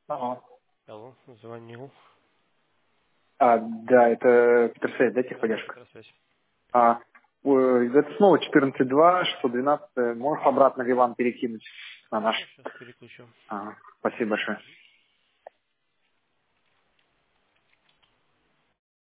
Ага. Алло, звонил. Да, это Петерсвязь, да, Да, техподдержка? Петросвязь. Это снова 14.2, 612. Можешь обратно Вилан перекинуть на наш? Хорошо, сейчас переключу. Спасибо большое.